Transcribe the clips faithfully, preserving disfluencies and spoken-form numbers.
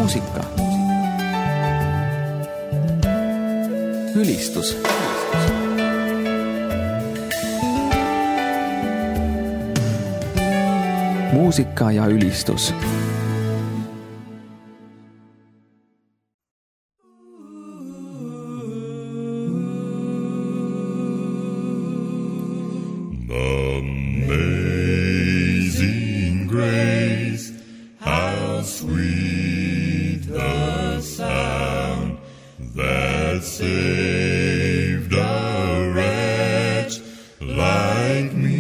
muusika. Ülistus. Muusika ja ülistus. Amazing grace, how sweet the sound that saved a wretch like me.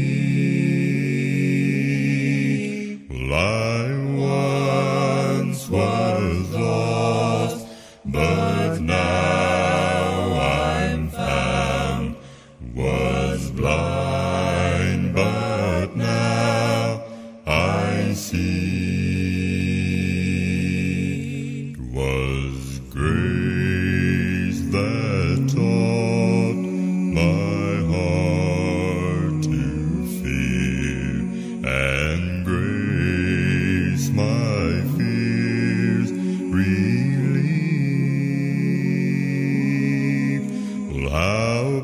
I once was lost, but now I'm found, was blind, but now I see. 'Twas grace that taught my heart to fear, and grace my fears relieve. How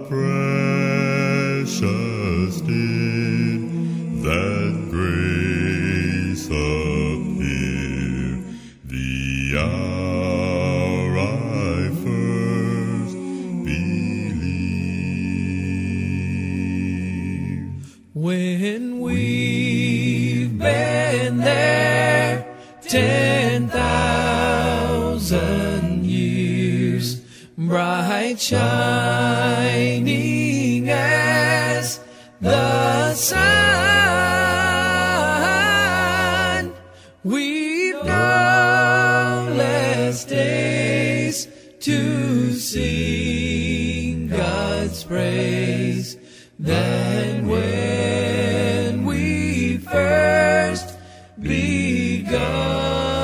precious did that grace appear, the hour I first believed. When we've been there ten thousand years, bright shining as the sun, we've no less days to sing God's praise than when we first begun.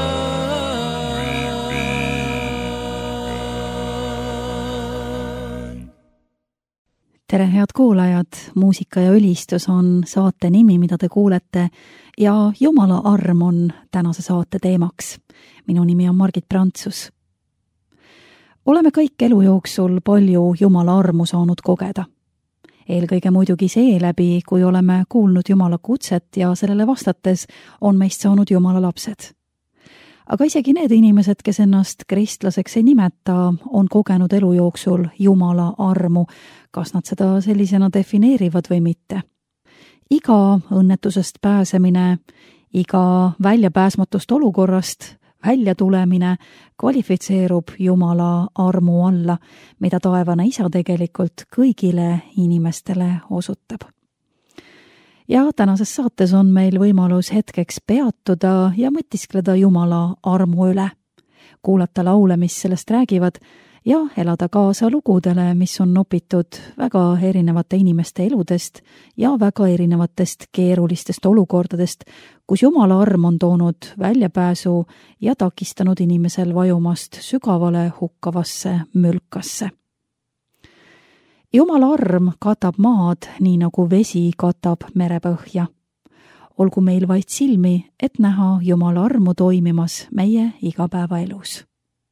Tere, head kuulajad! Muusika ja ülistus on saate nimi, mida te kuulete, ja Jumala arm on tänase saate teemaks. Minu nimi on Margit Prantsus. Oleme kõik elu jooksul palju Jumala armu saanud kogeda. Eelkõige muidugi seeläbi, kui oleme kuulnud Jumala kutset ja sellele vastates on meist saanud Jumala lapsed. Aga isegi need inimesed, kes ennast kristlaseks ei nimeta, on kogenud elu jooksul Jumala armu, kas nad seda sellisena defineerivad või mitte. Iga õnnetusest pääsemine, iga väljapääsmatust olukorrast välja tulemine kvalifitseerub Jumala armu alla, mida taevane isa tegelikult kõigile inimestele osutab. Ja tänases saates on meil võimalus hetkeks peatuda ja mõtiskleda Jumala armu üle, kuulata laule, mis sellest räägivad, ja elada kaasa lugudele, mis on nopitud väga erinevate inimeste eludest ja väga erinevatest keerulistest olukordadest, kus Jumala arm on toonud väljapääsu ja takistanud inimesel vajumast sügavale hukkavasse mülkasse. Jumala arm katab maad, nii nagu vesi katab merepõhja. Olgu meil vaid silmi, et näha Jumala armu toimimas meie igapäevaelus.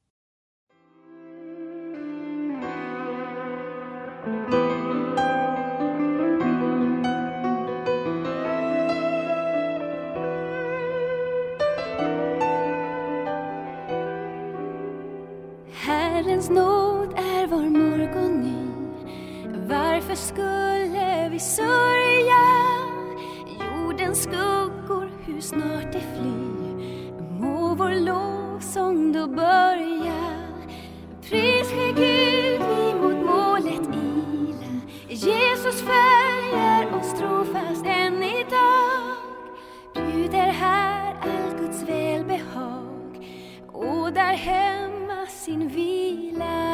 Herrens nåd är vår morgon ny. Varför skulle vi sörja? Jordens skuggor, hur snart det flyr. Må vår lovsång då börja. Pris ske Gud, vi mot målet ila. Jesus följer oss trofast än idag. Bjuder här all Guds välbehag, och där hemma sin vila.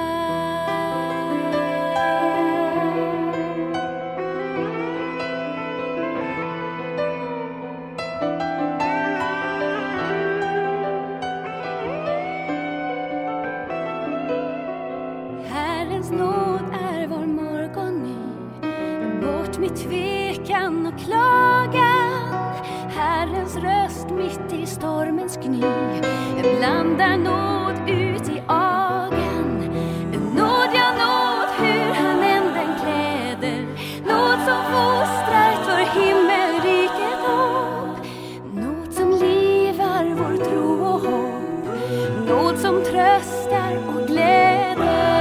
Herrens nåd är vår morgon ny. Bort med tvekan och klagan. Herrens röst mitt mitt i stormens gny. Blandar nåd ut i agen. Nåd, ja nåd, hur han än den kläder. Nåd som fostrar för himmelriket hopp. Nåd som livar vår tro och hopp. Nåd som tröstar och gläder.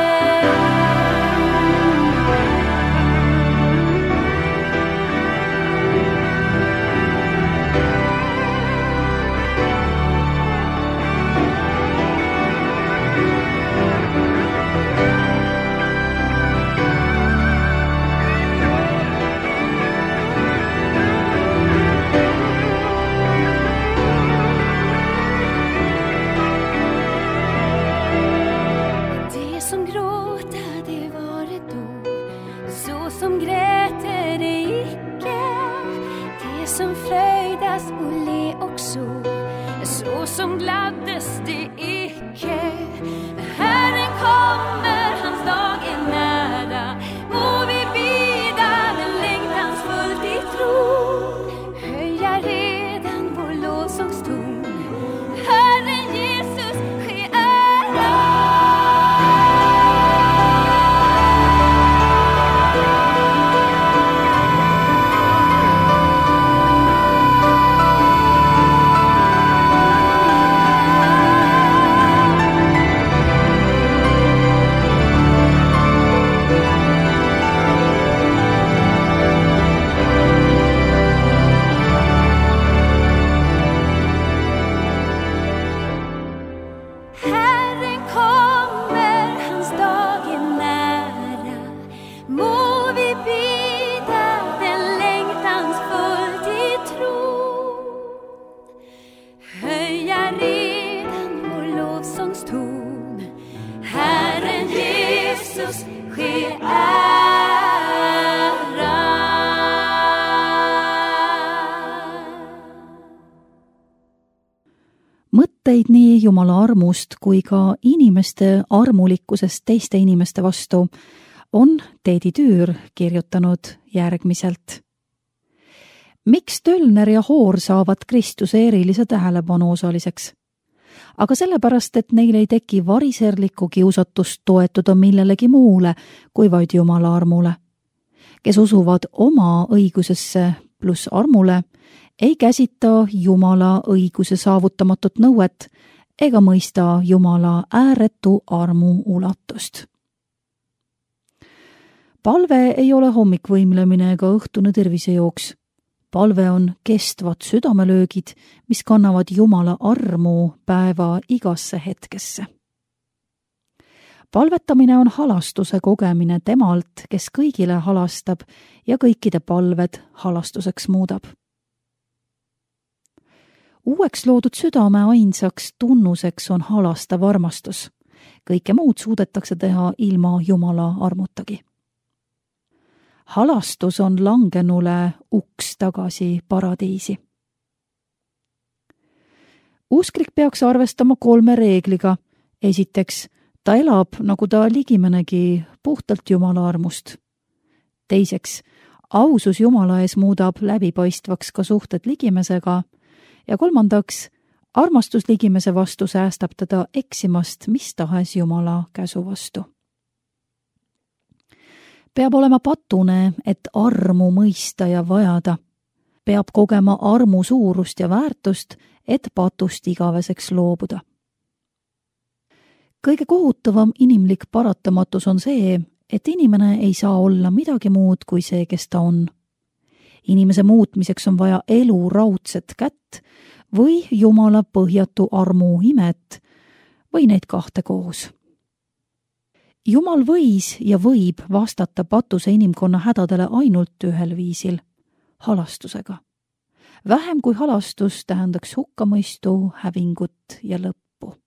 Som gladdes det icke. Herren kommer, hans dag är nära. Må vi bida den längtans fullt i tro. Höja redan vår lovsångston. Herren Jesus, ske ära. Mõtteid nii Jumala armust kui ka inimeste armulikkusest teiste inimeste vastu on Teedi Tüür kirjutanud järgmiselt. Miks Töllner ja Hoor saavad Kristuse erilise tähelepanu osaliseks? Aga sellepärast, et neil ei teki variserlikku kiusatust toetuda millelegi muule kui vaid Jumala armule. Kes usuvad oma õigusesse pluss armule, ei käsita Jumala õiguse saavutamatut nõuet ega mõista Jumala ääretu armu ulatust. Palve ei ole hommikvõimlemine ega õhtune tervisejooks. Palve on kestvad südamelöögid, mis kannavad Jumala armu päeva igasse hetkesse. Palvetamine on halastuse kogemine temalt, kes kõigile halastab ja kõikide palved halastuseks muudab. Uueks loodud südame ainsaks tunnuseks on halastav armastus. Kõike muud suudetakse teha ilma Jumala armutagi. Halastus on langenule uks tagasi paradiisi. Usklik peaks arvestama kolme reegliga. Esiteks, ta elab, nagu ta ligimenegi, puhtalt Jumala armust. Teiseks, ausus Jumala ees muudab läbipaistvaks ka suhted ligimesega. Ja kolmandaks, armastus ligimese vastu säästab teda eksimast mis tahes Jumala käsu vastu. Peab olema patune, et armu mõista ja vajada. Peab kogema armu suurust ja väärtust, et patust igaveseks loobuda. Kõige kohutavam inimlik paratamatus on see, et inimene ei saa olla midagi muud kui see, kes ta on. Inimese muutmiseks on vaja elu raudset kätt või Jumala põhjatu armu imet või neid kahte koos. Jumal võis ja võib vastata patuse inimkonna hädadele ainult ühel viisil, halastusega. Vähem kui halastus tähendaks hukkamõistu, hävingut ja lõppu.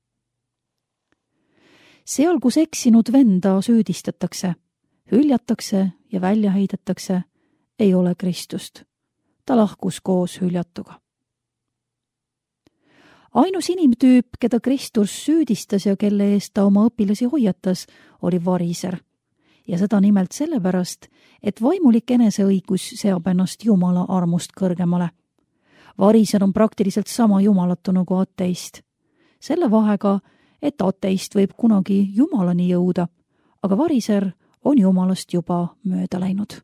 Seal, kus eksinud venda süüdistatakse, hüljatakse ja välja heidetakse, ei ole Kristust. Ta lahkus koos hüljatuga. Ainus inimtüüp, keda Kristus süüdistas ja kelle eest ta oma õpilasi hoiatas, oli variser. Ja seda nimelt sellepärast, et vaimulik eneseõigus seab ennast Jumala armust kõrgemale. Variser on praktiliselt sama jumalatu nagu ateist. Selle vahega, et ateist võib kunagi jumalani jõuda, aga variser on jumalast juba mööda läinud.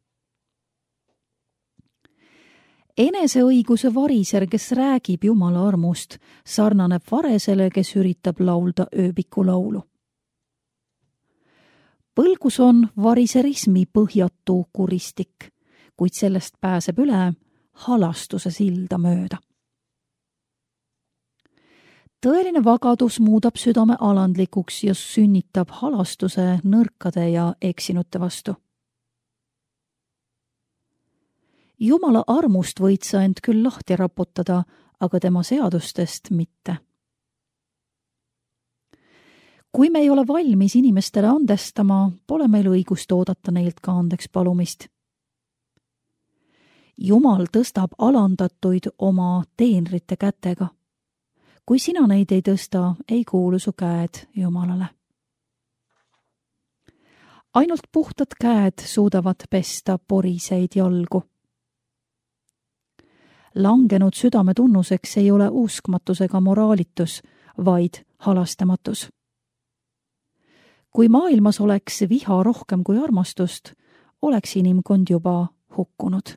Eneseõiguse variser, kes räägib jumala armust, sarnaneb varesele, kes üritab laulda ööbiku laulu. Põlgus on variserismi põhjatu kuristik, kuid sellest pääseb üle halastuse silda mööda. Tõeline vagadus muudab südame alandlikuks ja sünnitab halastuse nõrkade ja eksinute vastu. Jumala armust võid sa end küll lahti raputada, aga tema seadustest mitte. Kui me ei ole valmis inimestele andestama, pole meil õigust oodata neilt ka andeks palumist. Jumal tõstab alandatuid oma teenrite kätega. Kui sina neid ei tõsta, ei kuulu su käed Jumalale. Ainult puhtad käed suudavad pesta poriseid jalgu. Langenud südame tunnuseks ei ole uskmatus ega moraalitus, vaid halastamatus. Kui maailmas oleks viha rohkem kui armastust, oleks inimkond juba hukkunud.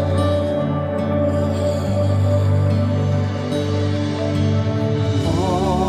Oh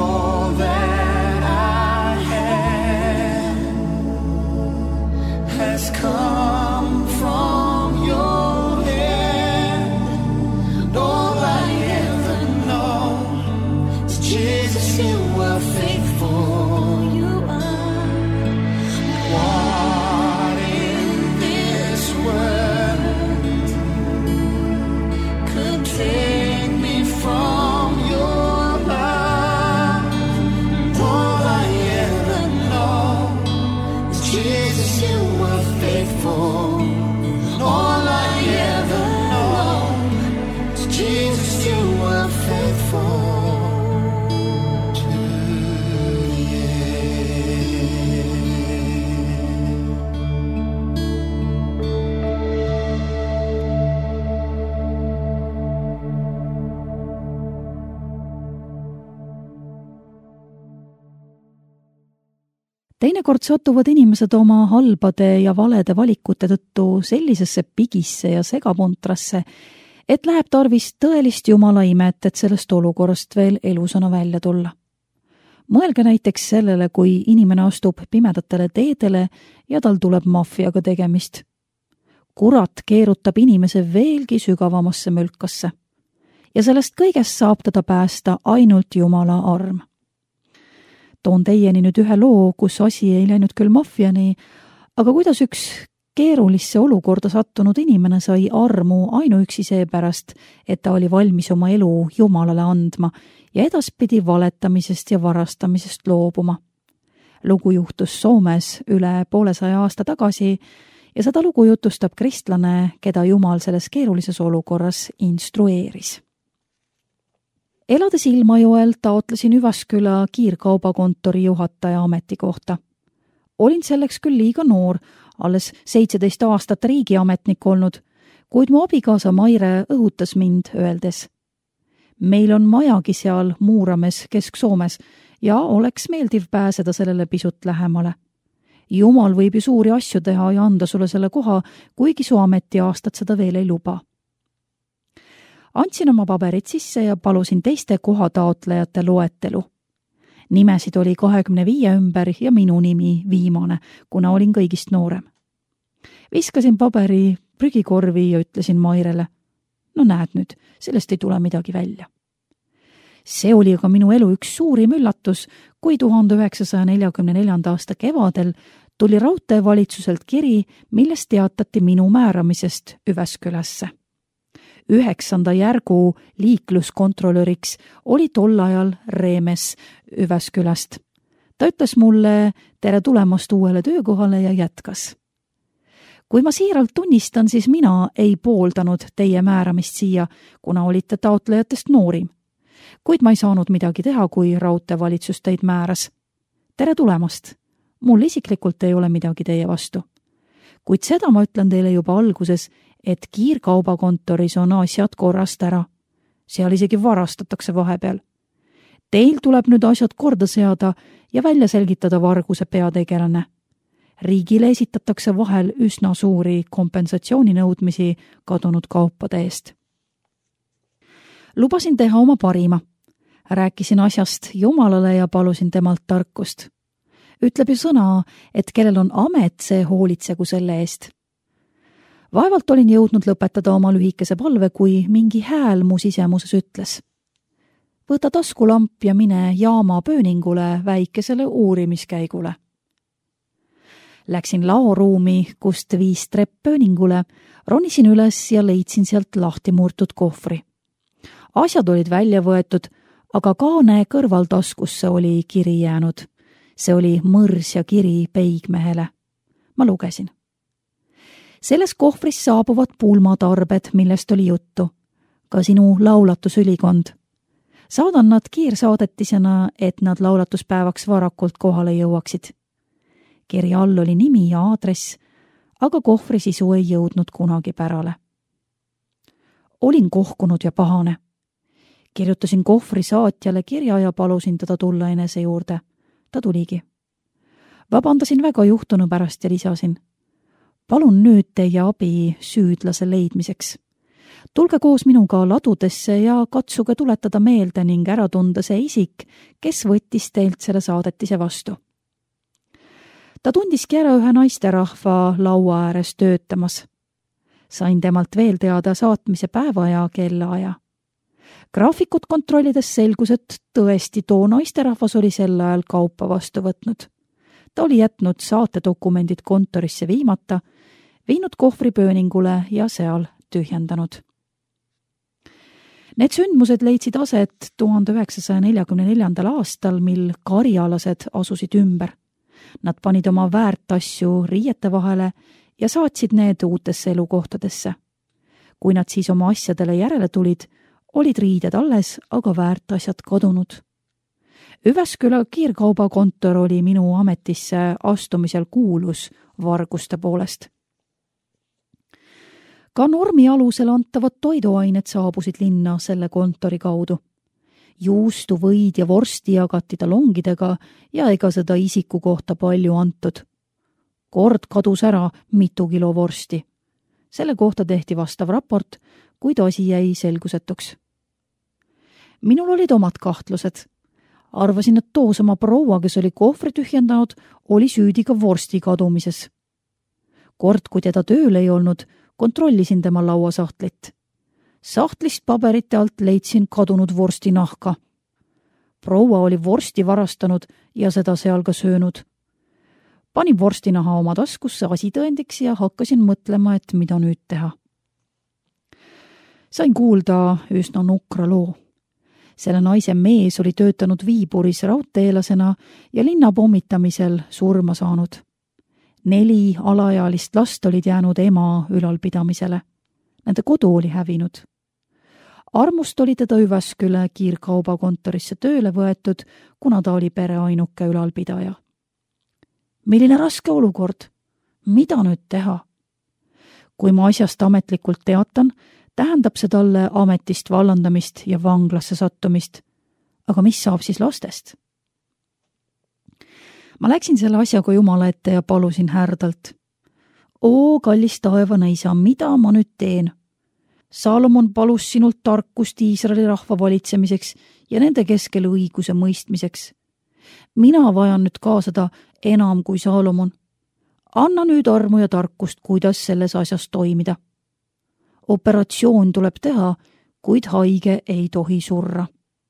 teinekord satuvad inimesed oma halbade ja valede valikute tõttu sellisesse pigisse ja segapuntrasse, et läheb tarvis tõelist jumala imet, et sellest olukorrast veel elusana välja tulla. Mõelge näiteks sellele, kui inimene astub pimedatele teedele ja tal tuleb maffiaga tegemist. Kurat keerutab inimese veelgi sügavamasse mülkasse. Ja sellest kõigest saab teda päästa ainult jumala arm. Toon teieni nüüd ühe loo, kus asi ei läinud küll maffiani, aga kuidas üks keerulisse olukorda sattunud inimene sai armu ainuüksi seepärast, et ta oli valmis oma elu Jumalale andma ja edaspidi valetamisest ja varastamisest loobuma. Lugu juhtus Soomes üle poolesaja aasta tagasi ja seda lugu jutustab kristlane, keda Jumal selles keerulises olukorras instrueeris. Elades Ilmajoel taotlesin Üvasküla kiirkaubakontori juhataja ametikohta. Olin selleks küll liiga noor, alles seitseteist aastat riigiametnik olnud, kuid mu abikaasa Maire õhutas mind öeldes. Meil on majagi seal Muurames Kesk-Soomes ja oleks meeldiv pääseda sellele pisut lähemale. Jumal võib ju suuri asju teha ja anda sulle selle koha, kuigi su ametiaastad seda veel ei luba. Andsin oma paberid sisse ja palusin teiste kohataotlejate loetelu. Nimesid oli kahekümne viie ümber ja minu nimi viimane, kuna olin kõigist noorem. Viskasin paberi prügikorvi ja ütlesin Mairele, no näed nüüd, sellest ei tule midagi välja. See oli aga minu elu üks suurim üllatus, kui tuhande üheksasaja neljakümne neljanda aasta kevadel tuli raudteevalitsuselt kiri, milles teatati minu määramisest Üvaskülasse. Üheksanda järgu liikluskontrolöriks oli tol ajal Reemes Üvaskülast. Ta ütles mulle tere tulemast uuele töökohale ja jätkas. Kui ma siiralt tunnistan, siis mina ei pooldanud teie määramist siia, kuna olite taotlejatest noorim. Kuid ma ei saanud midagi teha, kui raudteevalitsus teid määras. Tere tulemast! Mul isiklikult ei ole midagi teie vastu. Kuid seda ma ütlen teile juba alguses, et kiirkaubakontoris on asjad korrast ära. Seal isegi varastatakse vahepeal. Teil tuleb nüüd asjad korda seada ja välja selgitada varguse peategelane. Riigile esitatakse vahel üsna suuri kompensatsiooninõudmisi kadunud kaupade eest. Lubasin teha oma parima. Rääkisin asjast Jumalale ja palusin temalt tarkust. Ütleb ju sõna, et kellel on amet, see hoolitsegu selle eest. Vaevalt olin jõudnud lõpetada oma lühikese palve, kui mingi hääl mu sisemuses ütles. Võta taskulamp ja mine jaama pööningule väikesele uurimiskäigule. Läksin laoruumi, kust viis trepp pööningule, ronisin üles ja leidsin sealt lahti murtud kohvri. Asjad olid välja võetud, aga kaane kõrvaltaskusse oli kiri jäänud. See oli mõrs ja kiri peigmehele. Ma lugesin. Selles kohvris saabuvad pulmatarbed, millest oli juttu. Ka sinu laulatusülikond. Saadan nad kiirsaadetisena, et nad laulatuspäevaks varakult kohale jõuaksid. Kirja all oli nimi ja aadress, aga kohvri sisu ei jõudnud kunagi pärale. Olin kohkunud ja pahane. Kirjutasin kohvri saatjale kirja ja palusin teda tulla enese juurde. Ta tuligi. Vabandasin väga juhtunu pärast ja lisasin. Palun nüüd teie abi süüdlase leidmiseks. Tulge koos minuga ladudesse ja katsuge tuletada meelde ning ära tunda see isik, kes võttis teilt selle saadetise vastu. Ta tundiski ära ühe naisterahva laua ääres töötamas. Sain temalt veel teada saatmise päeva ja kellaaja. Graafikut kontrollides selgus, et tõesti too naisterahvas oli sel ajal kaupa vastu võtnud. Ta oli jätnud saatedokumendid kontorisse viimata, viinud kohvri pööningule ja seal tühjendanud. Need sündmused leidsid aset tuhande üheksasaja neljakümne neljandal aastal, mil karjalased asusid ümber. Nad panid oma väärt asju riiete vahele ja saatsid need uutesse elukohtadesse. Kui nad siis oma asjadele järele tulid, olid riided alles, aga väärt asjad kadunud. Üvasküla kiirkaubakontor oli minu ametisse astumisel kuulus varguste poolest. Ka normi alusel antavad toiduained saabusid linna selle kontori kaudu. juustu, võid ja vorsti jagati talongidega ja ega seda isiku kohta palju antud. Kord kadus ära mitu kilo vorsti. Selle kohta tehti vastav raport, kuid asi jäi selgusetuks. Minul olid omad kahtlused. Arvasin, et toosama proua, kes oli kohvri tühjendanud, oli süüdi ka vorsti kadumises. Kord, kui teda tööl ei olnud, kontrollisin tema lauasahtlit. Sahtlist paberite alt leidsin kadunud vorsti nahka. Proua oli vorsti varastanud ja seda seal ka söönud. Panin vorstinaha oma taskusse asitõendiks ja hakkasin mõtlema, et mida nüüd teha. Sain kuulda üsna nukra loo. Selle naise mees oli töötanud Viiburis raudteelasena ja linna pommitamisel surma saanud. Neli alaealist last olid jäänud ema ülalpidamisele. Nende kodu oli hävinud. Armust oli teda Üväsküle kiirkaubakontorisse tööle võetud, kuna ta oli pere ainuke ülalpidaja. Milline raske olukord? Mida nüüd teha? Kui ma asjast ametlikult teatan, tähendab see talle ametist vallandamist ja vanglasse sattumist. Aga mis saab siis lastest? Ma läksin selle asjaga Jumala ette ja palusin härdalt. Oo, kallis taevane isa, mida ma nüüd teen? Salomon palus sinult tarkust Iisraeli rahva valitsemiseks ja nende keskel õiguse mõistmiseks. Mina vajan nüüd ka seda enam kui Salomon. Anna nüüd armu ja tarkust, kuidas selles asjas toimida. Operatsioon tuleb teha, kuid haige ei tohi surra.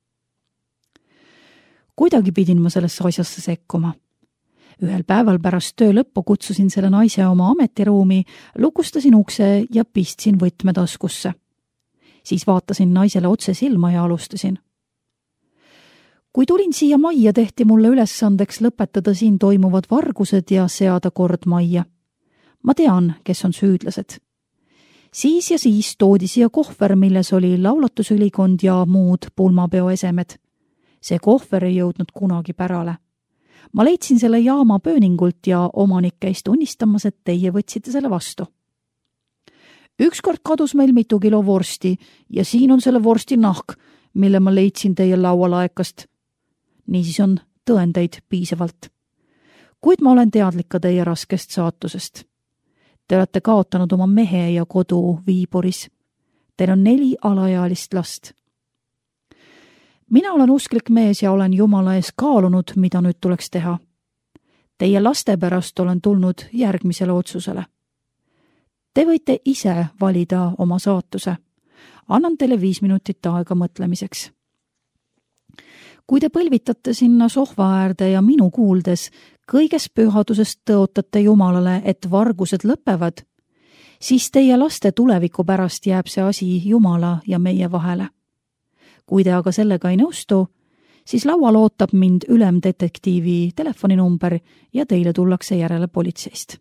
Kuidagi pidin ma sellesse asjasse sekkuma. Ühel päeval pärast töö lõppu kutsusin selle naise oma ametiruumi, lukustasin ukse ja pistsin võtme taskusse. Siis vaatasin naisele otse silma ja alustasin. Kui tulin siia majja, tehti mulle ülesandeks lõpetada siin toimuvad vargused ja seada kord majja. Ma tean, kes on süüdlased. Siis ja siis toodi siia kohver, milles oli laulatusülikond ja muud pulmapeo esemed. See kohver ei jõudnud kunagi pärale. Ma leidsin selle jaama pööningult ja omanik käis tunnistamas, et teie võtsite selle vastu. Ükskord kadus meil mitu kilo vorsti ja siin on selle vorsti nahk, mille ma leidsin teie laualaekast. Niisiis on tõendeid piisavalt. Kuid ma olen teadlik ka teie raskest saatusest. Te olete kaotanud oma mehe ja kodu Viiburis. Teil on neli alaealist last. Mina olen usklik mees ja olen Jumala ees kaalunud, mida nüüd tuleks teha. Teie laste pärast olen tulnud järgmisele otsusele. Te võite ise valida oma saatuse. Annan teile viis minutit aega mõtlemiseks. Kui te põlvitate sinna sohva äärde ja minu kuuldes kõiges pühadusest tõotate Jumalale, et vargused lõpevad, siis teie laste tuleviku pärast jääb see asi Jumala ja meie vahele. Kui te aga sellega ei nõustu, siis laual ootab mind ülemdetektiivi telefoninumber ja teile tullakse järele politseist.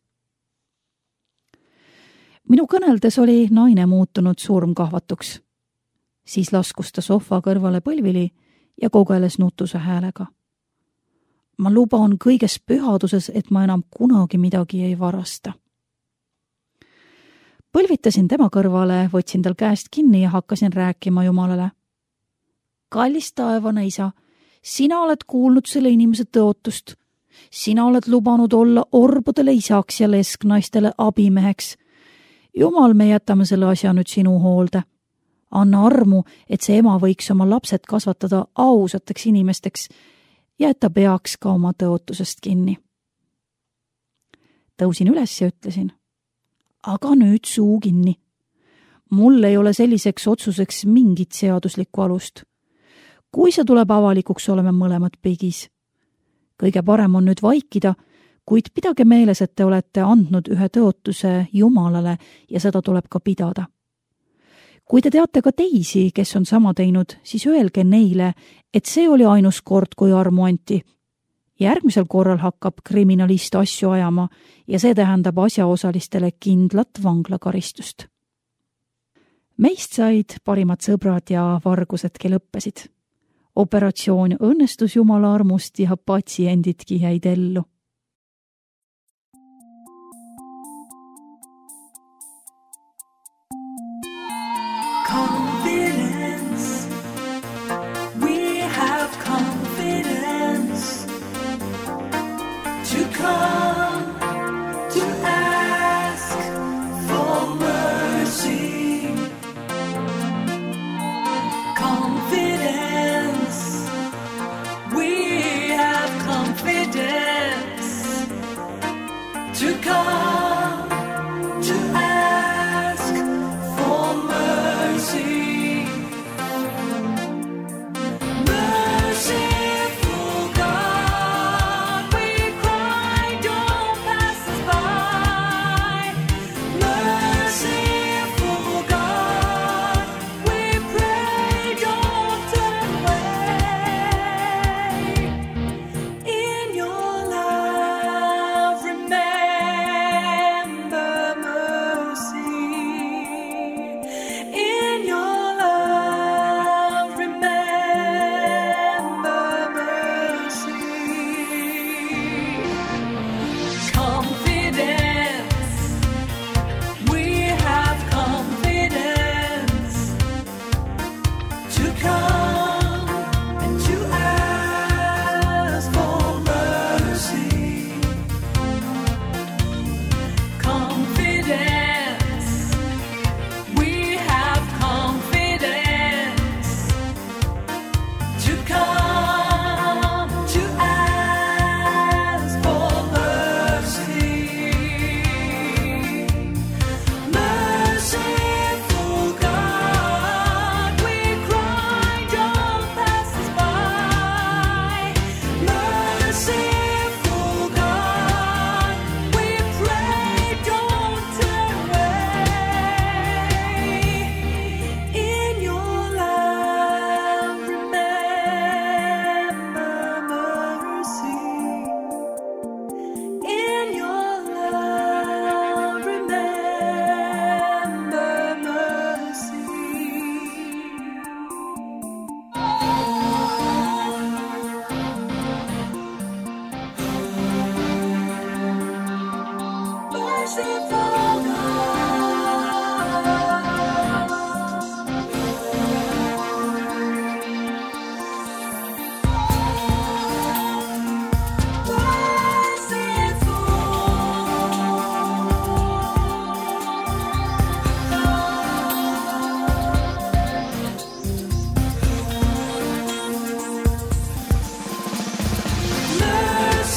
Minu kõneldes oli naine muutunud surmkahvatuks. Siis laskus ta sohva kõrvale põlvili ja kogeles nutuse häälega. Ma luban kõiges pühaduses, et ma enam kunagi midagi ei varasta. Põlvitasin tema kõrvale, võtsin tal käest kinni ja hakkasin rääkima Jumalale. Kallis taevane isa, sina oled kuulnud selle inimese tõotust. Sina oled lubanud olla orbudele isaks ja lesknaistele abimeheks. Jumal, me jätame selle asja nüüd sinu hoolde. Anna armu, et see ema võiks oma lapsed kasvatada ausateks inimesteks ja et ta peaks ka oma tõotusest kinni. Tõusin üles ja ütlesin, aga nüüd suu kinni. Mul ei ole selliseks otsuseks mingit seaduslikku alust. Kui see tuleb avalikuks, oleme mõlemad pigis. Kõige parem on nüüd vaikida, kuid pidage meeles, et te olete andnud ühe tõotuse Jumalale ja seda tuleb ka pidada. Kui te teate ka teisi, kes on sama teinud, siis öelge neile, et see oli ainus kord, kui armu anti. Järgmisel korral hakkab kriminalist asju ajama ja see tähendab asjaosalistele kindlat vanglakaristust. Meist said parimad sõbrad ja vargusedki lõppesid. Operatsioon õnnestus Jumala armust ja patsiendidki jäid ellu. Confidence, we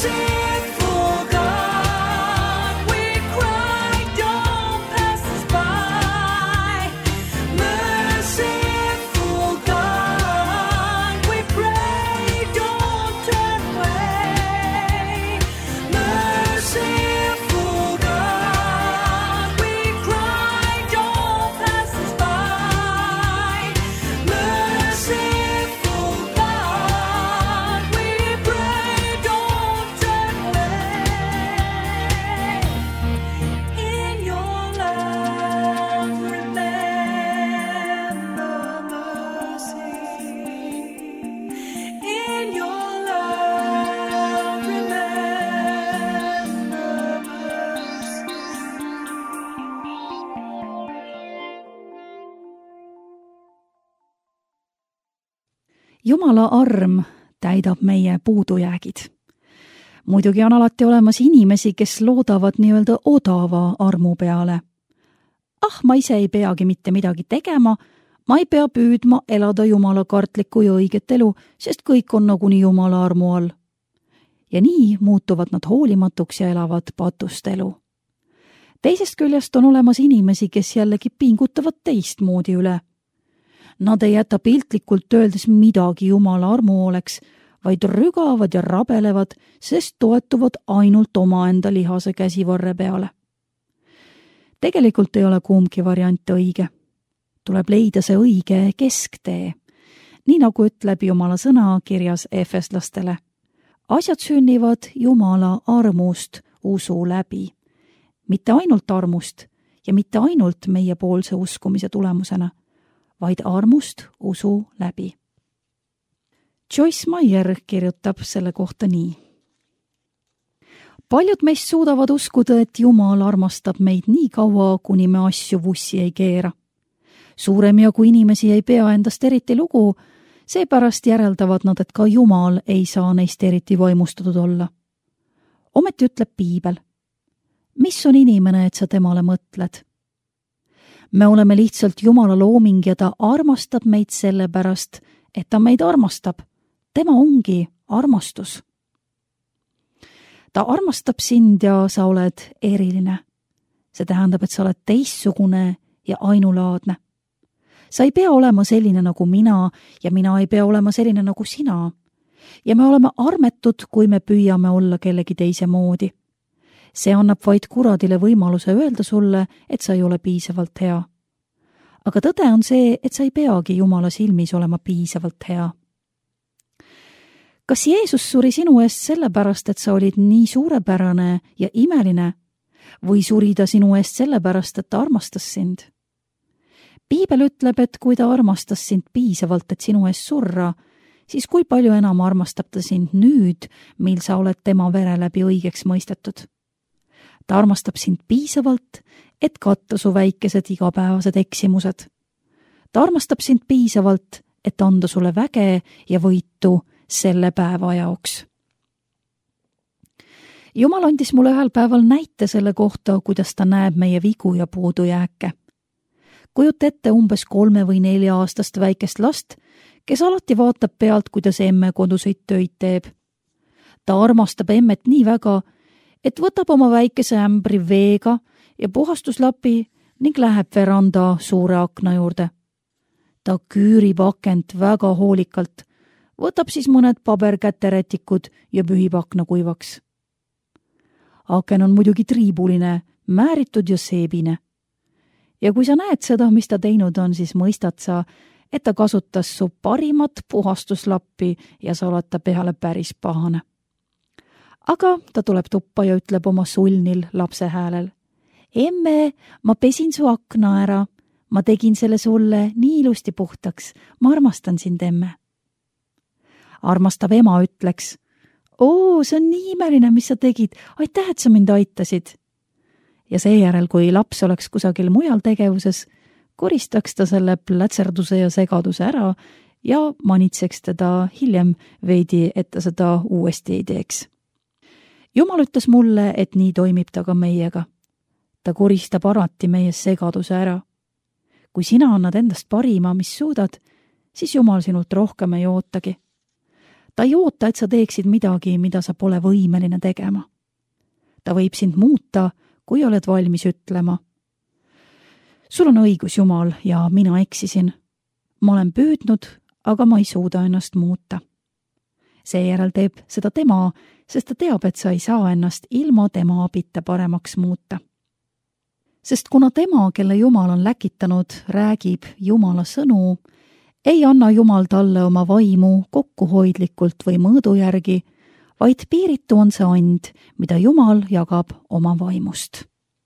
Jumala arm täidab meie puudujäägid. Muidugi on alati olemas inimesi, kes loodavad nii-öelda odava armu peale. Ah, ma ise ei peagi mitte midagi tegema, ma ei pea püüdma elada Jumala kartlikku ja õiget elu, sest kõik on nagunii Jumala armu all. Ja nii muutuvad nad hoolimatuks ja elavad patust elu. Teisest küljest on olemas inimesi, kes jällegi pingutavad teistmoodi üle. Nad ei jäta piltlikult öeldes midagi Jumala armu oleks, vaid rügavad ja rabelevad, sest toetuvad ainult omaenda lihase käsivarre peale. Tegelikult ei ole kumbki variant õige. Tuleb leida see õige kesktee, nii nagu ütleb Jumala sõna kirjas efeslastele. Asjad sünnivad Jumala armust usu läbi. Mitte ainult armust ja mitte ainult meiepoolse uskumise tulemusena, vaid armust usu läbi. Joyce Meyer kirjutab selle kohta nii. Paljud meist suudavad uskuda, et Jumal armastab meid nii kaua, kuni me asju vussi ei keera. Suurem jagu inimesi ei pea endast eriti lugu, seepärast järeldavad nad, et ka Jumal ei saa neist eriti vaimustatud olla. Ometi ütleb Piibel, mis on inimene, et sa temale mõtled? Me oleme lihtsalt Jumala looming ja ta armastab meid sellepärast, et ta meid armastab. Tema ongi armastus. Ta armastab sind ja sa oled eriline. See tähendab, et sa oled teistsugune ja ainulaadne. Sa ei pea olema selline nagu mina ja mina ei pea olema selline nagu sina. Ja me oleme armetud, kui me püüame olla kellegi teise moodi. See annab vaid kuradile võimaluse öelda sulle, et sa ei ole piisavalt hea. Aga tõde on see, et sa ei peagi Jumala silmis olema piisavalt hea. Kas Jeesus suri sinu eest sellepärast, et sa olid nii suurepärane ja imeline, või suri ta sinu eest sellepärast, et ta armastas sind? Piibel ütleb, et kui ta armastas sind piisavalt, et sinu eest surra, siis kui palju enam armastab ta sind nüüd, mil sa oled tema vere läbi õigeks mõistetud. Ta armastab sind piisavalt, et katta su väikesed igapäevased eksimused. Ta armastab sind piisavalt, et anda sulle väge ja võitu selle päeva jaoks. Jumal andis mulle ühel päeval näite selle kohta, kuidas ta näeb meie vigu ja puudujääke. Kujuta ette umbes kolme või nelja aastast väikest last, kes alati vaatab pealt, kuidas emme koduseid töid teeb. Ta armastab emmet nii väga, et võtab oma väikese ämbri veega ja puhastuslapi ning läheb veranda suure akna juurde. Ta küürib akent väga hoolikalt, võtab siis mõned paberkäterätikud ja pühib akna kuivaks. Aken on muidugi triibuline, määritud ja seebine. Ja kui sa näed seda, mis ta teinud on, siis mõistad sa, et ta kasutas su parimat puhastuslappi ja sa oled ta peale päris pahane. Aga ta tuleb tuppa ja ütleb oma sulnil lapse häälel. Emme, ma pesin su akna ära. Ma tegin selle sulle nii ilusti puhtaks. Ma armastan sind, emme. Armastav ema ütleks. Oo, see on nii imeline, mis sa tegid. Aitäh, et sa mind aitasid. Ja seejärel, kui laps oleks kusagil mujal tegevuses, koristaks ta selle plätserduse ja segaduse ära ja manitseks teda hiljem veidi, et ta seda uuesti ei teeks. Jumal ütles mulle, et nii toimib ta ka meiega. Ta koristab alati meie segaduse ära. Kui sina annad endast parima, mis suudad, siis Jumal sinult rohkem ei ootagi. Ta ei oota, et sa teeksid midagi, mida sa pole võimeline tegema. Ta võib sind muuta, kui oled valmis ütlema. Sul on õigus, Jumal, ja mina eksisin. Ma olen püüdnud, aga ma ei suuda ennast muuta. Seejärel teeb seda tema, sest ta teab, et sa ei saa ennast ilma tema abita paremaks muuta. Sest kuna tema, kelle Jumal on läkitanud, räägib Jumala sõnu, ei anna Jumal talle oma vaimu kokkuhoidlikult või mõõdu järgi, vaid piiritu on see and, mida Jumal jagab oma vaimust.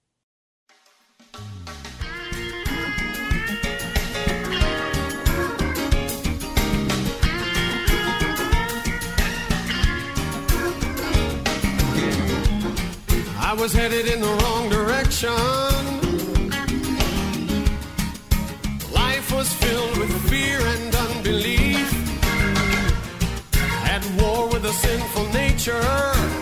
I was headed in the wrong direction. Life was filled with fear and unbelief. At war with a sinful nature.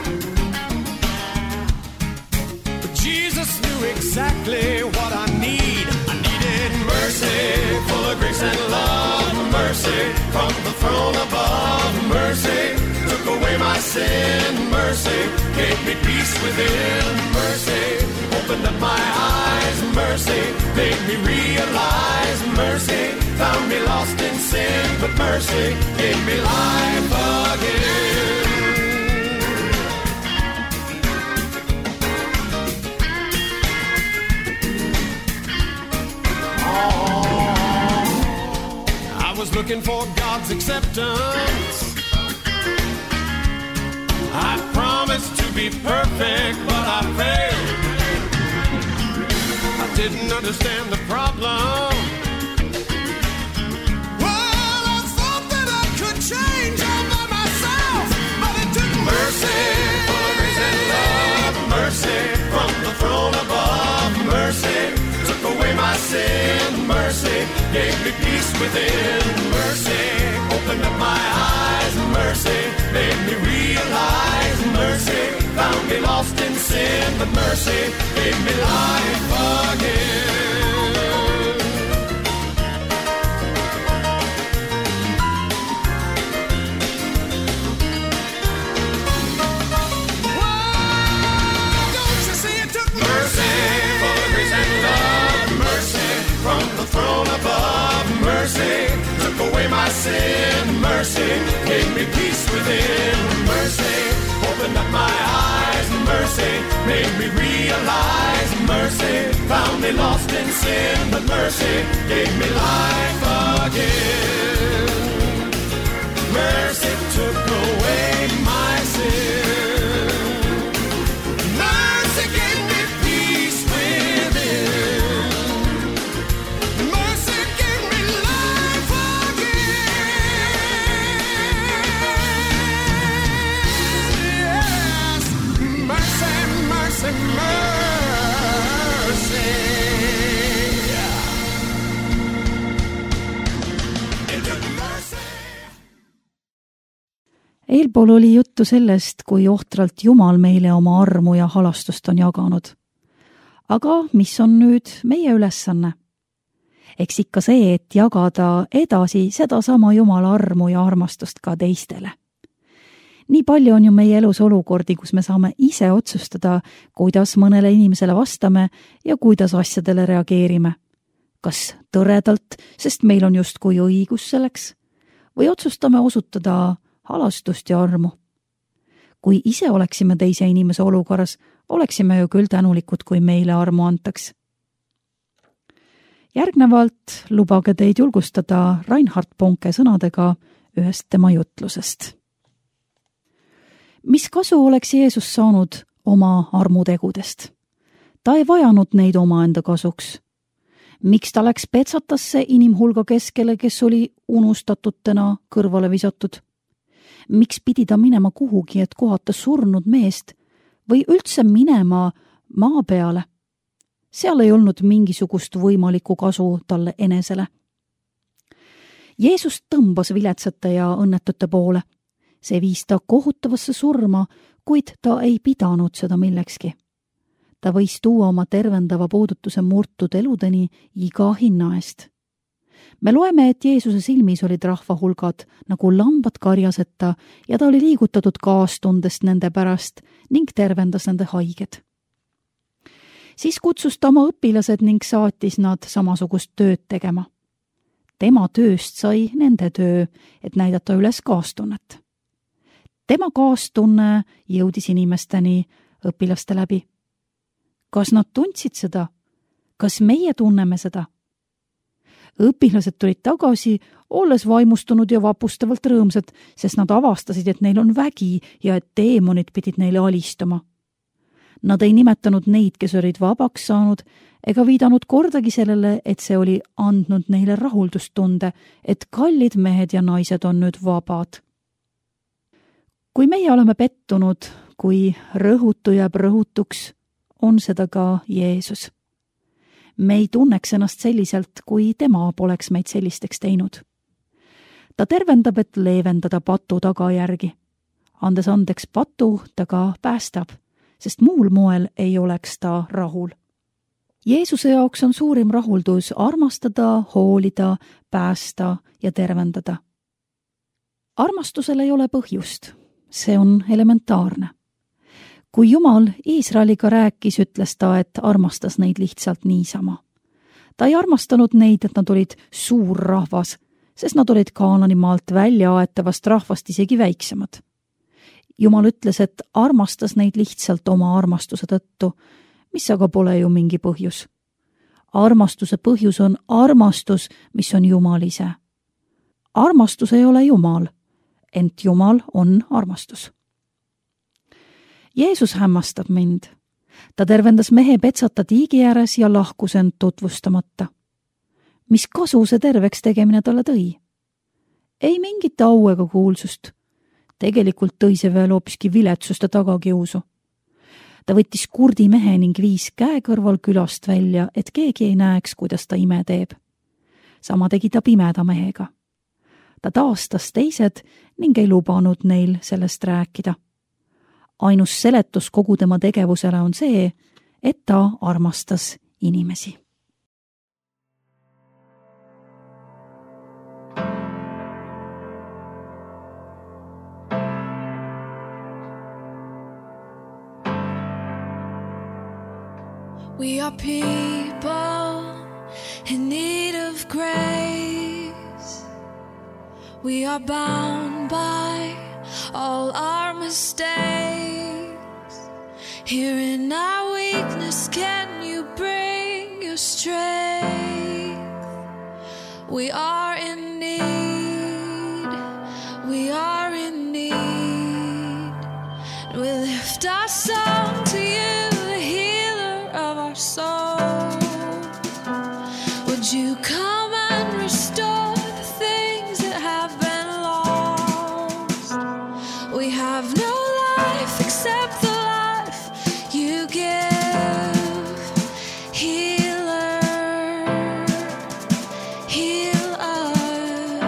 But Jesus knew exactly what I need. I needed mercy, full of grace and love. Mercy from the throne above. Mercy took away my sin. Mercy gave me peace within. Mercy opened up my eyes. Mercy made me realize. Mercy found me lost in sin, but mercy gave me life again. Oh, I was looking for God's acceptance. I promised to be perfect, but I failed. I didn't understand the problem. Well, I thought that I could change all by myself, but it took mercy, for grace and love. Mercy from the throne above. Mercy took away my sin. Mercy gave me peace within. Mercy opened up my eyes. Mercy made me realize. Mercy found me lost in sin, but mercy gave me life again. Whoa, don't you see it took mercy for the grace and love. Mercy from the throne above. Mercy took away my sin. Mercy gave me peace within. Mercy opened up my eyes. Mercy made me realize. Mercy found me lost in sin, but mercy gave me life again. Mercy took away my sin. Mercy gave me peace within. Mercy gave me life again. Yes, mercy, mercy, mercy. It took mercy. Eelpool oli juttu sellest, kui ohtralt Jumal meile oma armu ja halastust on jaganud. Aga mis on nüüd meie ülesanne? Eks ikka see, et jagada edasi sedasama Jumala armu ja armastust ka teistele. Nii palju on ju meie elus olukordi, kus me saame ise otsustada, kuidas mõnele inimesele vastame ja kuidas asjadele reageerime. Kas tõredalt, sest meil on justkui õigus selleks, või otsustame osutada halastust ja armu. Kui ise oleksime teise inimese olukorras, oleksime ju küll tänulikud, kui meile armu antaks. Järgnevalt lubage teid julgustada Reinhard Bonke sõnadega ühest tema jutlusest. Mis kasu oleks Jeesus saanud oma armutegudest? Ta ei vajanud neid omaenda kasuks. Miks ta läks petsatasse inimhulga keskele, kes oli unustatutena kõrvale visatud? Miks pidi ta minema kuhugi, et kohata surnud meest või üldse minema maa peale? Seal ei olnud mingisugust võimalikku kasu talle enesele. Jeesus tõmbas viletsate ja õnnetute poole. See viis ta kohutavasse surma, kuid ta ei pidanud seda millekski. Ta võis tuua oma tervendava puudutuse murtud eludeni iga hinna eest. me loeme, et Jeesuse silmis olid rahvahulgad nagu lambad karjaseta ja ta oli liigutatud kaastundest nende pärast ning tervendas nende haiged. Siis kutsus ta oma õpilased ning saatis nad samasugust tööd tegema. Tema tööst sai nende töö, et näidata üles kaastunnet. Tema kaastunne jõudis inimesteni õpilaste läbi. Kas nad tundsid seda? Kas meie tunneme seda? Õpilased tulid tagasi, olles vaimustunud ja vapustavalt rõõmsad, sest nad avastasid, et neil on vägi ja et teemonid pidid neile alistuma. Nad ei nimetanud neid, kes olid vabaks saanud, ega viidanud kordagi sellele, et see oli andnud neile rahuldustunde, et kallid mehed ja naised on nüüd vabad. Kui meie oleme pettunud, kui rõhutu jääb rõhutuks, on seda ka Jeesus. Me ei tunneks ennast selliselt, kui tema poleks meid sellisteks teinud. Ta tervendab, et leevendada patu tagajärgi. Andes andeks patu, ta ka päästab, sest muul moel ei oleks ta rahul. Jeesuse jaoks on suurim rahuldus armastada, hoolida, päästa ja tervendada. Armastusel ei ole põhjust, see on elementaarne. Kui Jumal Iisraeliga rääkis, ütles ta, et armastas neid lihtsalt niisama. Ta ei armastanud neid, et nad olid suur rahvas, sest nad olid Kaanani maalt välja aetavast rahvast isegi väiksemad. Jumal ütles, et armastas neid lihtsalt oma armastuse tõttu, mis aga pole ju mingi põhjus. Armastuse põhjus on armastus, mis on Jumal ise. Armastus ei ole Jumal, ent Jumal on armastus. Jeesus hämmastab mind. Ta tervendas mehe petsata tiigi ääres ja lahkus end tutvustamata. Mis kasu see terveks tegemine talle tõi? Ei mingit au ega kuulsust. Tegelikult tõi see veel hoopiski viletsust ja tagakiusu. Ta võttis kurdi mehe ning viis käe kõrval külast välja, et keegi ei näeks, kuidas ta ime teeb. Sama tegi ta pimeda mehega. Ta taastas teised ning ei lubanud neil sellest rääkida. Ainus seletus kogu tema tegevusele on see, et ta armastas inimesi. We are people in need of grace. We are bound by all our mistakes. Here in our weakness, can you bring your strength? We are in need. We are in need. We lift our song to you, the healer of our soul. Would you come and restore the things that have been lost? We have no life except the life you give. Healer, heal us.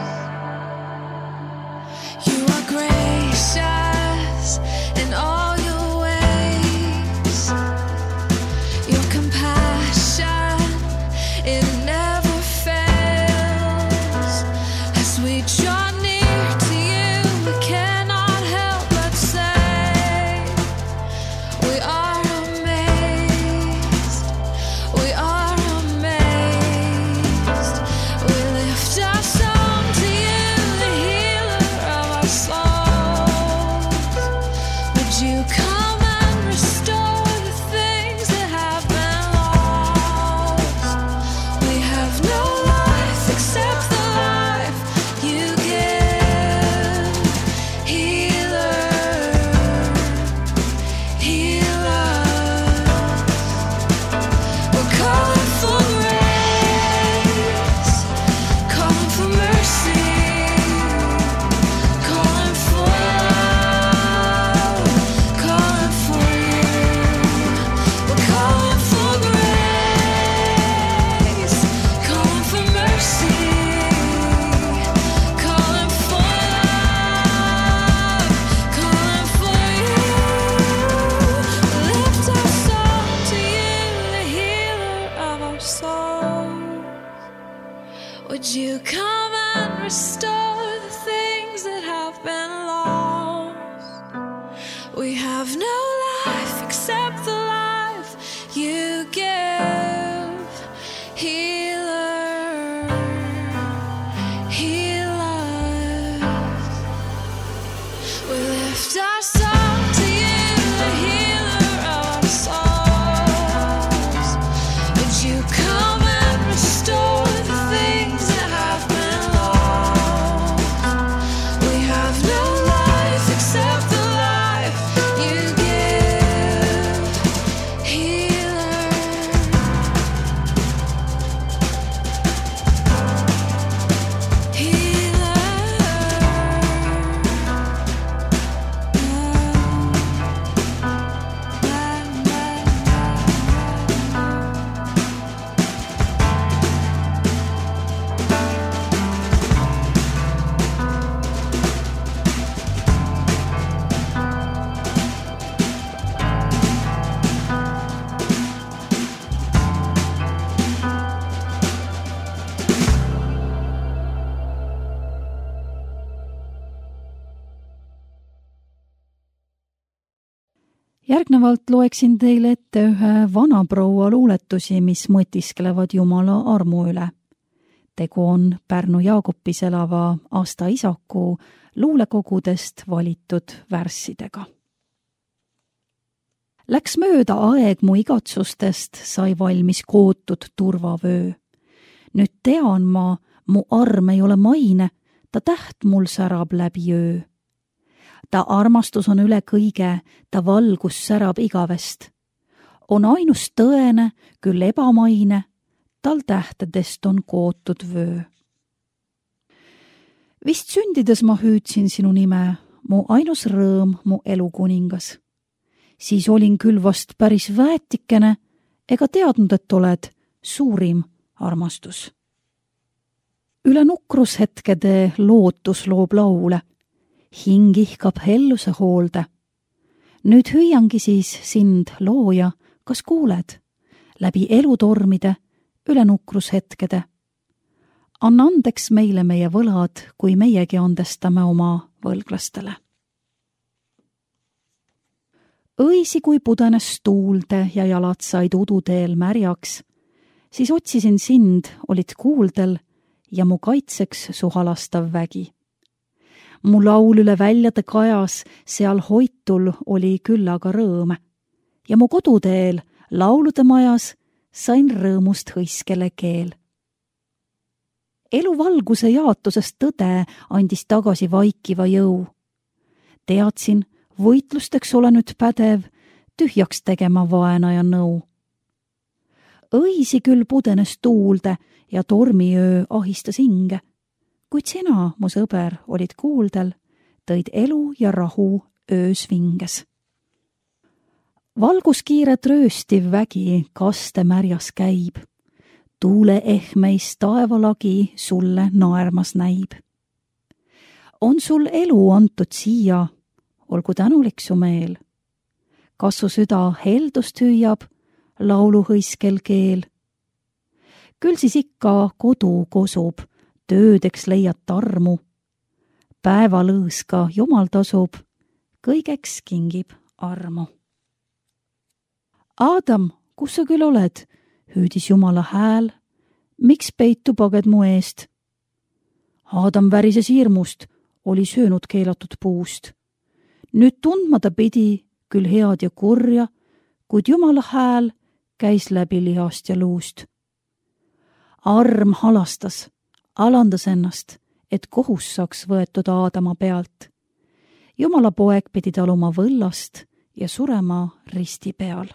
You are gracious in all your ways. Your compassion, it never fails. As we draw near to you, we cannot help but say we are amazed. We have no life except the life you give. Healer, healer. We lift our song to you, the healer of our souls. Would you come and restore the things that have been lost? We have no life except the life you give. Healer, Järgnevalt loeksin teile ette ühe vanaproua luuletusi, mis mõtisklevad Jumala armu üle. Tegu on Pärnu Jaagupis elava Asta Isaku luulekogudest valitud värssidega. Läks mööda aeg mu igatsustest, sai valmis kootud turvavöö. Nüüd tean ma, mu arm ei ole maine, ta täht mul särab läbi öö. Ta armastus on üle kõige, ta valgus särab igavest. On ainus tõene, küll ebamaine, tal tähtedest on kootud vöö. Vist sündides ma hüüdsin sinu nime, mu ainus rõõm, mu elukuningas. Siis olin küll vast päris väetikene, ega teadnud, et oled suurim armastus. Üle nukrushetkede lootus loob laule, hing ihkab helluse hoolde. Nüüd hüüangi siis sind, looja, kas kuuled, läbi elutormide, üle nukrushetkede. Anna andeks meile meie võlad, kui meiegi andestame oma võlglastele. Õisi, kui pudenes tuulde ja jalad said uduteel märjaks, siis otsisin sind, olid kuuldel ja mu kaitseks su halastav vägi. Mu laul üle väljade kajas, seal hoitul oli küllaga rõõme ja mu koduteel laulude majas sain rõõmust hõiskele keel. Elu valguse jaotusest tõde andis tagasi vaikiva jõu. Teadsin, võitlusteks ole nüüd pädev, tühjaks tegema vaenaja nõu. Õisi küll pudenes tuulde ja tormiöö ahistas hinge, kuid sina, mu sõber, olid kuuldel, tõid elu ja rahu öös vinges. Valguskiire trööstiv vägi kaste märjas käib, tuule ehmeis taevalagi sulle naermas näib. On sul elu antud siia, olgu tänulik su meel. Kas su süda heldust hüüab, lauluhõiskel keel? Küll siis ikka kodu kosub, töödeks leiad tarmu. Päevalõõska Jumal tasub, kõigeks kingib armu. Aadam, kus sa küll oled? Hüüdis Jumala hääl. Miks peitu paged mu eest? Aadam värises hirmust, oli söönud keelatud puust. Nüüd tundma ta pidi küll head ja kurja, kuid Jumala hääl käis läbi lihast ja luust. Arm halastas, alandas ennast, et kohus saaks võetud Aadama pealt. Jumala poeg pidi taluma võllast ja surema risti peal.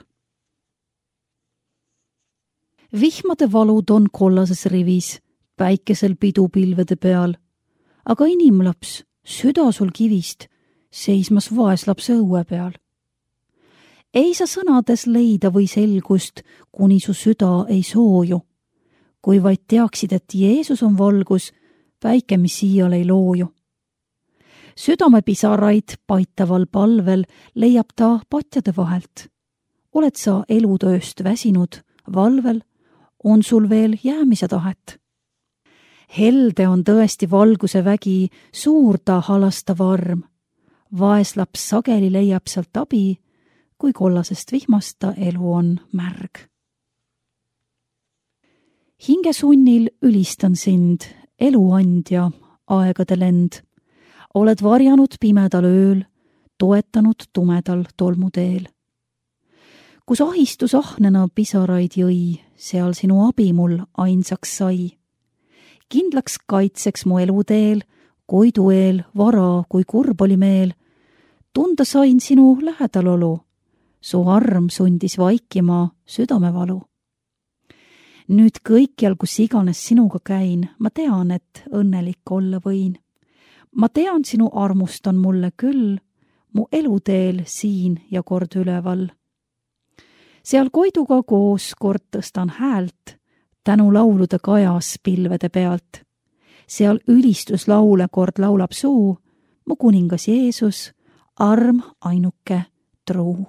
Vihmade valud on kollases rivis, päikesel pidupilvede peal, aga inimlaps, süda sul kivist, seismas vaeslapse õue peal. Ei sa sõnades leida või selgust, kuni su süda ei sooju, kui vaid teaksid, et Jeesus on valgus, päike, mis siial ei looju. Südamepisaraid paitaval palvel leiab ta patjade vahelt. Oled sa elutööst väsinud, valvel, on sul veel jäämise tahet. Helde on tõesti valguse vägi, suur ta halastav arm. vaeslaps sageli leiab sealt abi, kui kollasest vihmast ta elu on märg. Hingesunnil ülistan sind, eluandja, aegade lend. Oled varjanud pimedal ööl, toetanud tumedal tolmuteel. Kus ahistus ahnena pisaraid jõi, seal sinu abi mul ainsaks sai. Kindlaks kaitseks mu eluteel, koidu eel, vara, kui kurb oli meel. Tunda sain sinu lähedalolu, su arm sundis vaikima südamevalu. Nüüd kõikjal, kus iganes sinuga käin, ma tean, et õnnelik olla võin. Ma tean, sinu armust on mulle küll, mu eluteel siin ja kord üleval. Seal koiduga koos kord tõstan häält, tänu laulude kajas pilvede pealt. Seal ülistuslaule kord laulab suu, mu kuningas Jeesus, arm ainuke truu.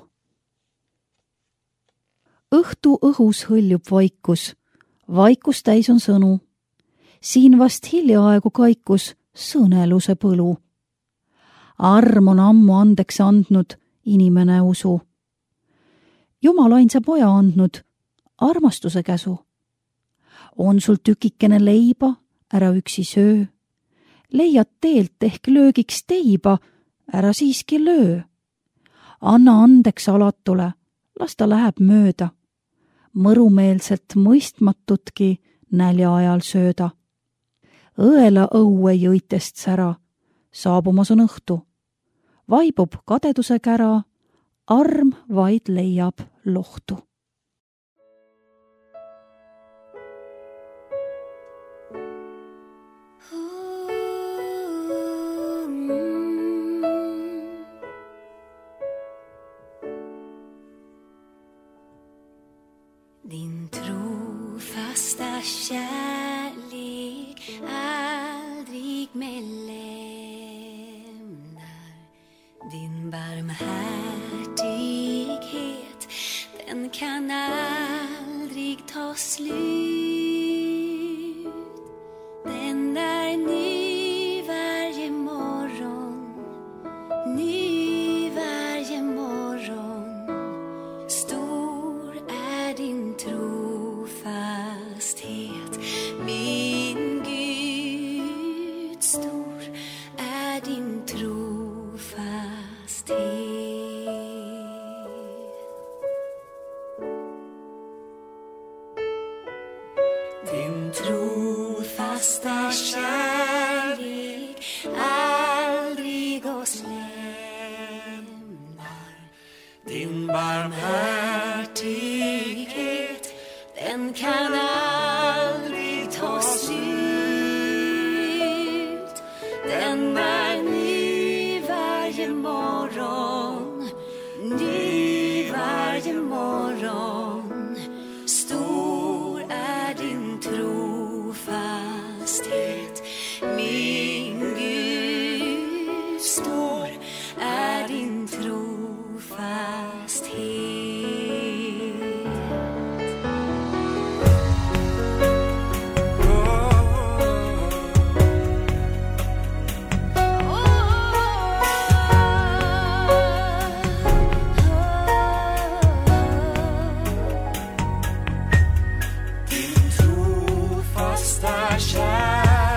Õhtu õhus hõljub vaikus, vaikus täis on sõnu. Siin vast hiljaaegu kaikus sõneluse põlu. Arm on ammu andeks andnud, inimene usu. Jumal ainsa poja andnud, armastuse käsu. On sul tükikene leiba, ära üksi söö. Leiad teelt ehk löögiks teiba, ära siiski löö. Anna andeks alatule, las ta läheb mööda. Mõrumeelselt mõistmatutki nälja ajal sööda. Õela õue jõitest sära, saabumas on õhtu. Vaibub kadeduse kära, arm vaid leiab lohtu. Din trofasta kärlek aldrig mig lämnar. Din barmhärtighet, den kan aldrig ta slut. Den är ny varje morgon, ny varje morgon. Stor är din trofasthet, min Gud, stor är din trofasthet. Din trofasta kärlek aldrig oss lämnar. Din barmhärtighet, den kan aldrig ta slut. Den är ny varje morgon, ny varje morgon. Stor är din trofasthet, min Gud, stor är din trofasthet. Din trofasta kärlek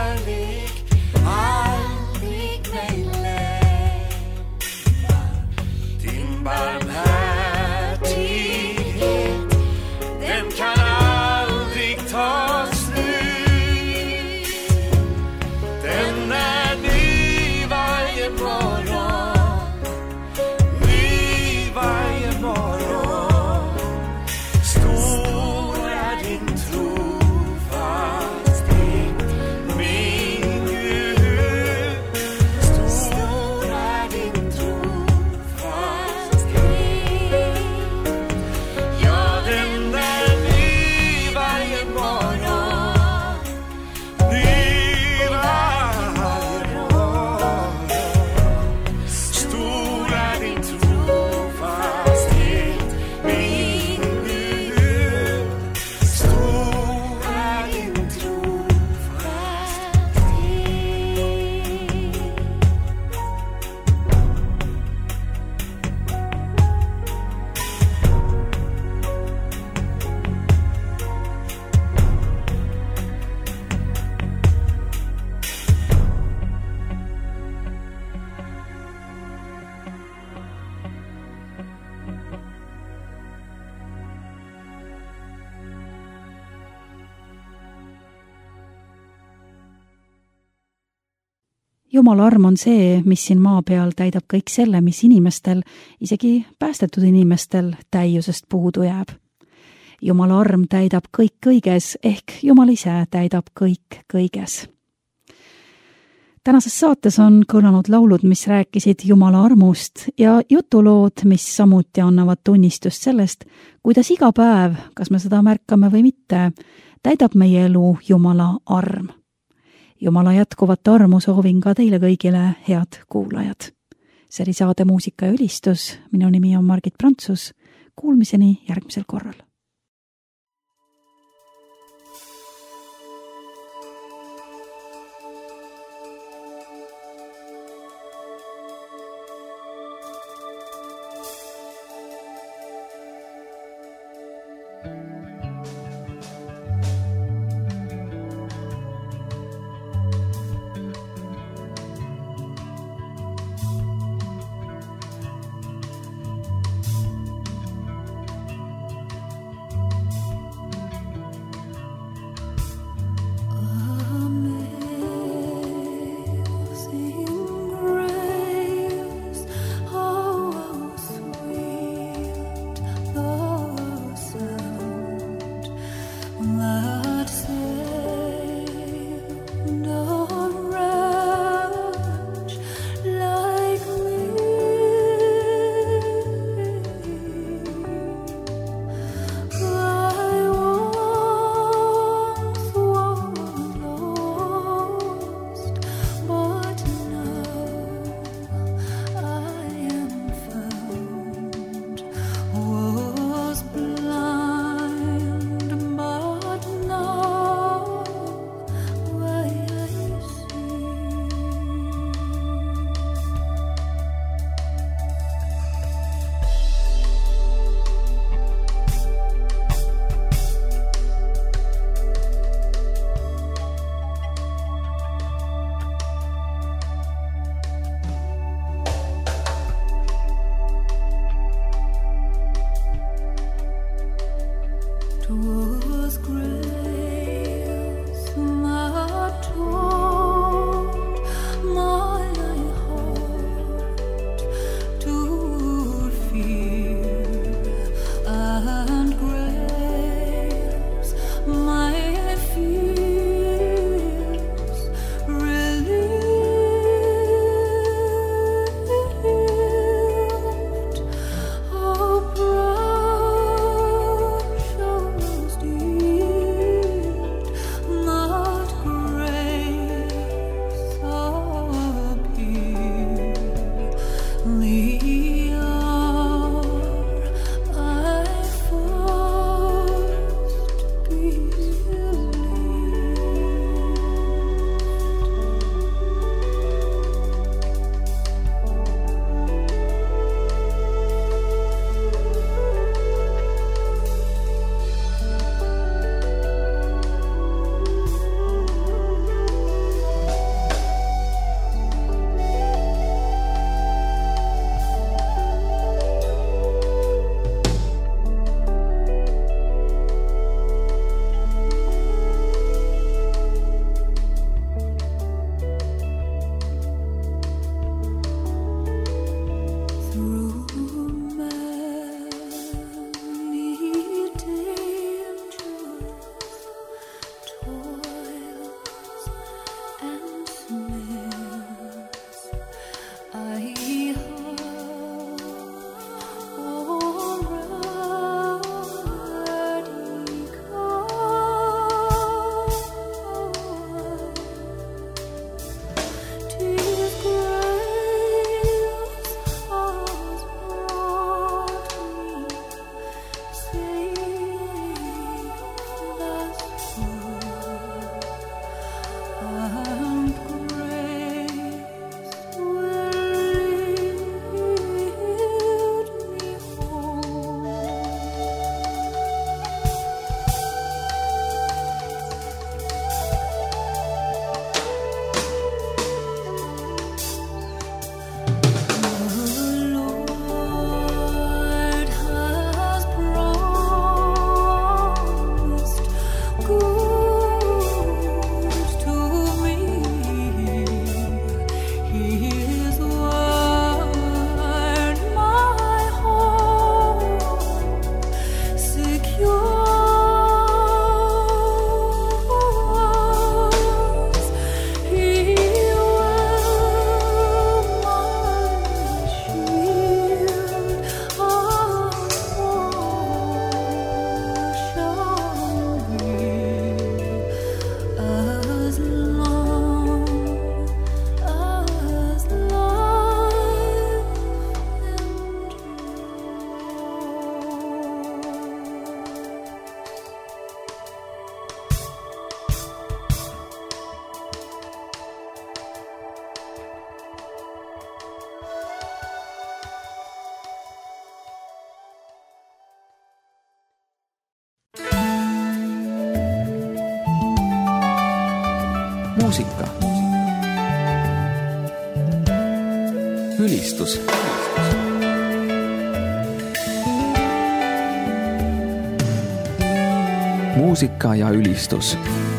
Jumala arm on see, mis siin maa peal täidab kõik selle, mis inimestel, isegi päästetud inimestel täiusest puudu jääb. Jumala arm täidab kõik kõiges, ehk Jumal ise täidab kõik kõiges. Tänases saates on kõlanud laulud, mis rääkisid Jumala armust ja jutulood, mis samuti annavad tunnistust sellest, kuidas iga päev, kas me seda märkame või mitte, täidab meie elu Jumala arm. Jumala jätkuvat armu soovin ka teile kõigile, head kuulajad. See oli saade Muusika ja ülistus, minu nimi on Margit Prantsus, kuulmiseni järgmisel korral. muusika, ülistus. muusika ja ülistus